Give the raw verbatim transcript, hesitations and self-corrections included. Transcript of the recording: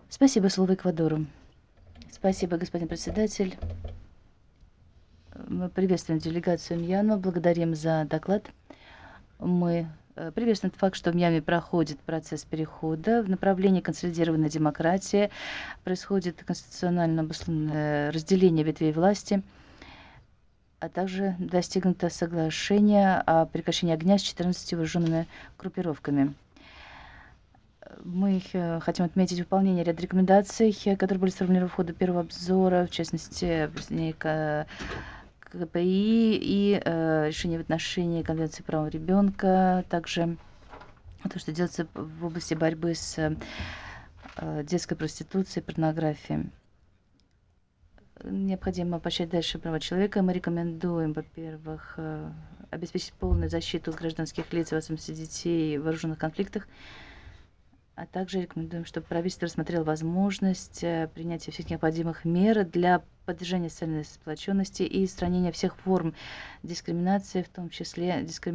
Спасибо, слово Эквадору. Спасибо, господин председатель. Мы приветствуем делегацию Мьянмы, благодарим за доклад. Мы э, приветствуем тот факт, что в Мьянме проходит процесс перехода в направлении консолидированной демократии, происходит конституционально обусловленное разделение ветвей власти, а также достигнуто соглашение о прекращении огня с четырнадцатью вооруженными группировками. Мы э, хотим отметить выполнение ряда рекомендаций, э, которые были сформулированы в ходе первого обзора, в частности, присоединение к КПИ и э, решение в отношении Конвенции прав ребенка, также то, что делается в области борьбы с э, детской проституцией, порнографией. Необходимо поощрять дальше права человека. Мы рекомендуем, во-первых, э, обеспечить полную защиту гражданских лиц, в особенности детей в вооруженных конфликтах, а также рекомендуем, чтобы правительство рассмотрело возможность э, принятия всех необходимых мер для поддержания социальной сплоченности и устранения всех форм дискриминации, в том числе дискриминации